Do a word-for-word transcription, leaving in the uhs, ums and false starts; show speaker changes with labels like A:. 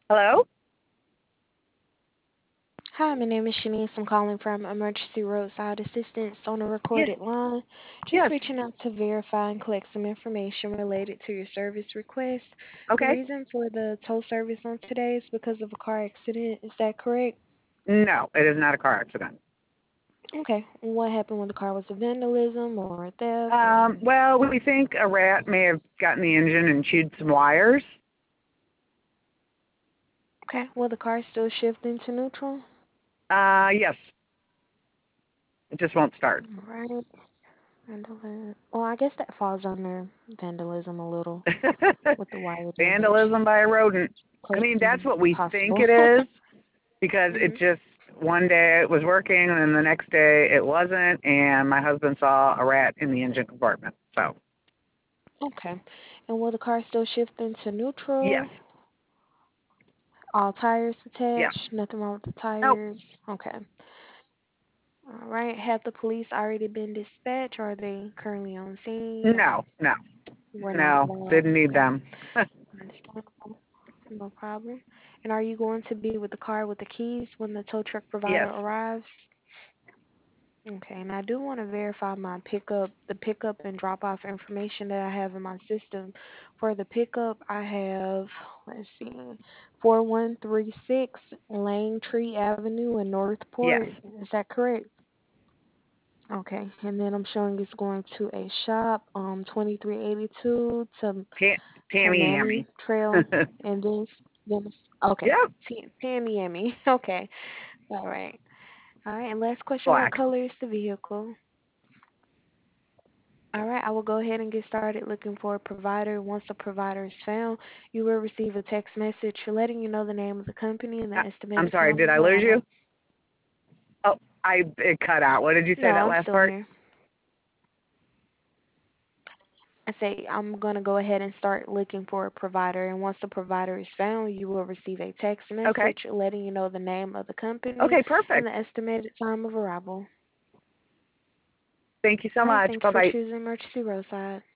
A: Hello?
B: Hi, my name is Shanice. I'm calling from Emergency Roadside Assistance on a
A: Yes.
B: recorded line. Just
A: Yes.
B: reaching out to verify and collect some information related to your service request. The
A: Okay.
B: reason for the tow service on today is because of a car accident. Is that correct?
A: No, it is not a car accident.
B: Okay. What happened when the car was a vandalism or a theft or?
A: Um, well, we think a rat may have gotten the engine and chewed some wires.
B: Okay. Will the car still shift into neutral?
A: Uh, yes. It just won't start.
B: All right. Vandalism. Well, I guess that falls under vandalism a little with the wire damage.
A: Vandalism by a rodent. I
B: Close
A: mean, that's
B: to
A: what we think
B: possible.
A: it is because it
B: Mhm.
A: just one day it was working and then the next day it wasn't, and my husband saw a rat in the engine compartment. So,
B: Okay. And will the car still shift into
A: yes.
B: neutral? All tires
A: Yeah.
B: attached? Nothing wrong with the
A: Nope.
B: tires? Okay. All right. Have the police already been dispatched? Or are they currently on scene? Or
A: No. No.
B: we're not
A: No.
B: informed?
A: Didn't need
B: Okay.
A: them.
B: Understandable. No problem. And are you going to be with the car with the keys when the tow truck provider
A: Yes.
B: arrives? Okay, and I do want to verify my pickup, the pickup and drop off information that I have in my system. For the pickup, I have, let's see, four one three six Lane Tree Avenue in
A: Yes.
B: Northport. Is that correct? Okay, and then I'm showing it's going to a shop, um, twenty-three eighty-two to
A: Ta-
B: Tanami
A: Tammy
B: Trail, and then, then okay,
A: Yep.
B: T- Tamiami. Okay, all right. All right, and last question, what
A: Black.
B: color is the vehicle? All right, I will go ahead and get started looking for a provider. Once a provider is found, you will receive a text message letting you know the name of the company and the
A: I- I'm
B: estimated
A: sorry.
B: time
A: Did
B: of
A: I lose you?
B: arrival.
A: Oh, I it cut out. What did you say
B: No,
A: that
B: I'm
A: last
B: still
A: part?
B: here. I say I'm going to go ahead and start looking for a provider, and once the provider is found, you will receive a text
A: Okay.
B: message letting you know the name of the company
A: Okay.
B: and
A: Perfect.
B: the estimated time of arrival.
A: Thank you so
B: All right,
A: much.
B: thanks
A: Bye
B: for
A: bye.
B: choosing Emergency Roadside.